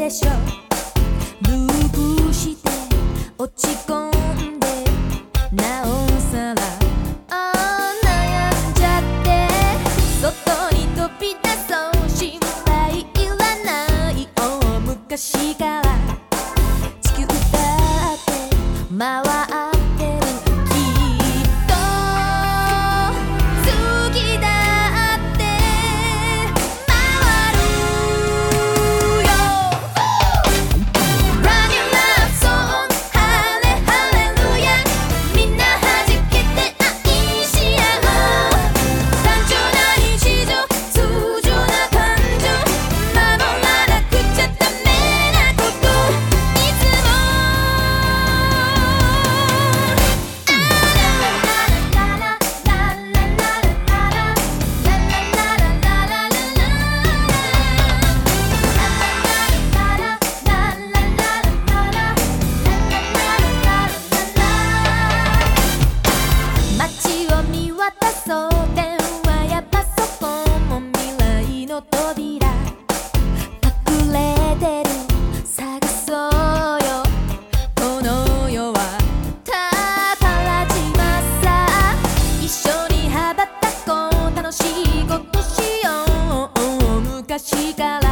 でしょ。ループして落ち込んでなおさら悩んじゃって、外に飛び出そう心配いらない大昔から地球だって回ってる、きっと好きだって回るよ。 Run your love song ハレハレルヤ、みんな弾けて愛し合おう。単純な日常通常な感情、守らなくちゃダメなこと、いつも街を見渡そう、電話やパソコンも未来の扉隠れてる、探そうよ。この世は宝島さ、一緒に羽ばたこう、楽しいことしよう。昔から